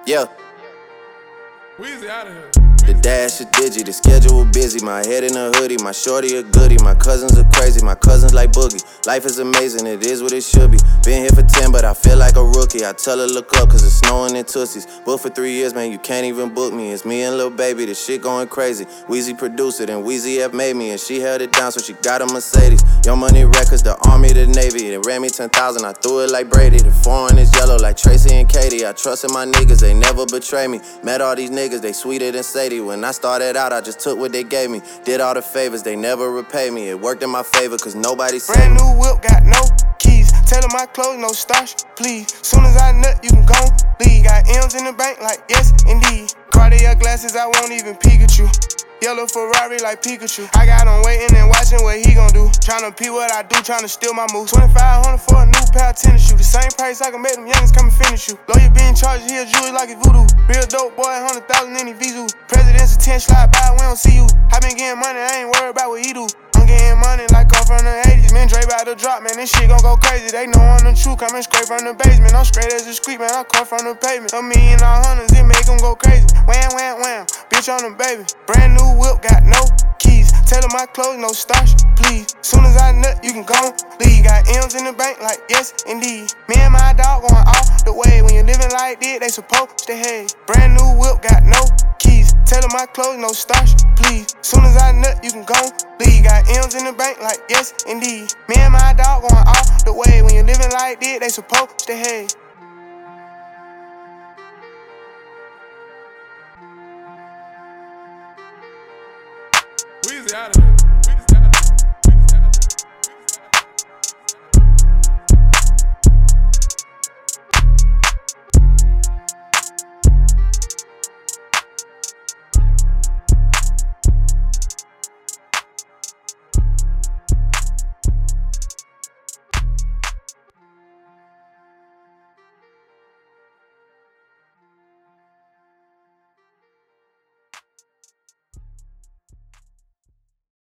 Yeah. Weezy out of here. The dash is digi, the schedule busy. My head in a hoodie, my shorty a goodie. My cousins are crazy, my cousins like Boogie. Life is amazing, it is what it should be. Been here for 10, but I feel like a rookie. I tell her look up, cause it's snowing in Tootsies. Booked for 3 years, man, you can't even book me. It's me and Lil Baby, the shit going crazy. Weezy produced it, and Weezy F made me. And she held it down, so she got a Mercedes. Young Money Records, the Army, the Navy. They ran me 10,000, I threw it like Brady. The foreign is yellow like Tracy and Katie. I trusted my niggas, they never betray me. Met all these niggas, they sweeter than Sadie. When I started out, I just took what they gave me. Did all the favors, they never repay me. It worked in my favor, cause nobody saved Brand me. new whip, got no keys. Tell her my clothes, no starch, please. Soon as I nut, you can go leave. Got M's in the bank, like yes, indeed. Cartier glasses, I won't even peek at you. Yellow Ferrari like Pikachu. I got him waiting and watching what he gon' do. Tryna pee what I do, tryna steal my moves. 2,500 for a new pair of tennis shoes. The same price I can make them youngins come and finish you. Lawyer being charged, he a jewelry like a voodoo. Real dope boy, 100,000 in his Vizu. President's a 10 slide by, we don't see you. I been getting money, I ain't worried about what he do. I'm getting money like I'm from the 80s. Man, Dre bout to drop, man, this shit gon' go crazy. They know I'm the truth, coming straight from the basement. I'm straight as a street, man, I come from the pavement. A million all hundreds, it make them go crazy. Wham, wham, wham, bitch on them, baby. Brand new whip, got no keys. Tell her my clothes, no starch, please. Soon as I nut, you can go leave. Got M's in the bank, like yes, indeed. Me and my dog going all the way. When you living like this, they supposed to hate. Brand new whip, got no keys. Tell her my clothes, no starch, please. Soon as I nut, you can go leave. Got M's in the bank, like yes, indeed. Me and my dog going all the way. When you living like this, they supposed to hate. Weezy out of here.